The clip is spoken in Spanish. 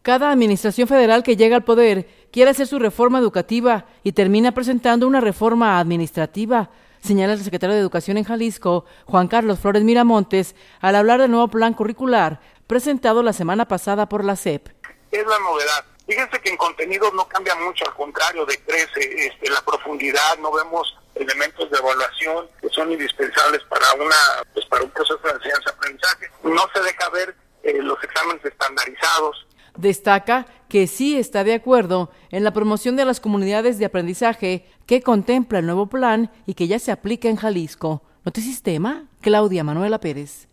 Cada administración federal que llega al poder quiere hacer su reforma educativa y termina presentando una reforma administrativa, señala el secretario de Educación en Jalisco, Juan Carlos Flores Miramontes, al hablar del nuevo plan curricular presentado la semana pasada por la SEP. Es la novedad. Fíjense que en contenidos no cambia mucho, al contrario, decrece la profundidad, no vemos elementos de evaluación que son indispensables para un proceso de enseñanza-aprendizaje. No se deja ver los exámenes estandarizados. Destaca que sí está de acuerdo en la promoción de las comunidades de aprendizaje que contempla el nuevo plan y que ya se aplica en Jalisco. Notisistema, Claudia Manuela Pérez.